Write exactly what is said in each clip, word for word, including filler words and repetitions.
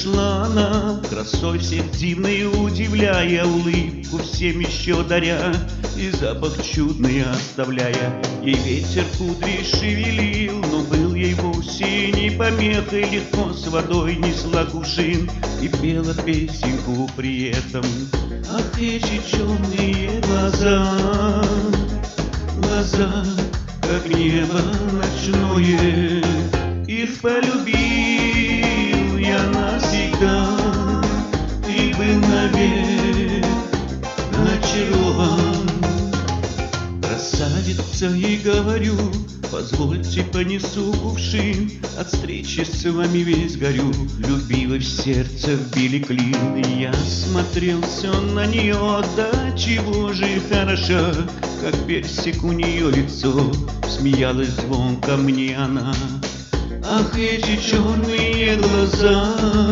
пришла она, красой всех дивной удивляя, улыбку всем еще даря и запах чудный оставляя. Ей ветер кудри шевелил, но был ей вовсе не помехой, легко с водой несла кувшин и пела песенку при этом. Ах, эти черные глаза, глаза, как небо ночное, их полюбил я навсегда и был навек очарован. Красавица, ей говорю, позвольте понесу кувшин, от встречи с вами весь горю, любила в сердце вбили клин. И я смотрел все на нее, да чего же хороша, как персик у нее лицо, смеялась звонко мне она. Ах, эти черные глаза,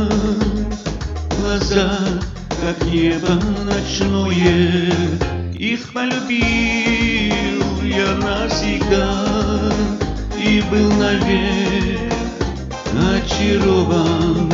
глаза, как небо ночное, их полюбил я навсегда и был навек очарован.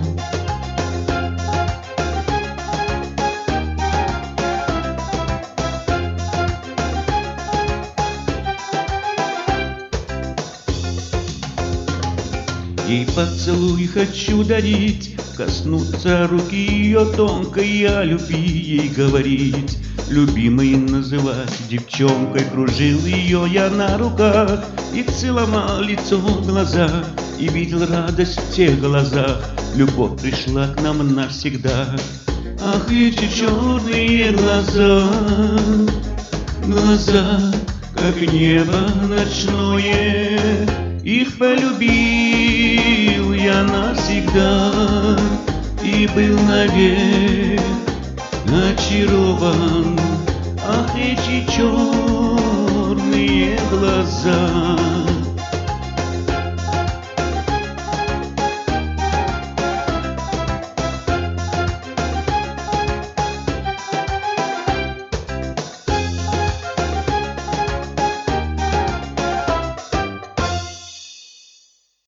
Ей поцелуй хочу дарить, коснуться руки ее тонкой, я любви ей говорить, любимой называть девчонкой. Кружил ее я на руках и целовал лицо, глаза, и видел радость в тех глазах, любовь пришла к нам навсегда. Ах, эти черные глаза, глаза, как небо ночное, их полюбил я навсегда и был навек очарован. Ах, эти черные глаза.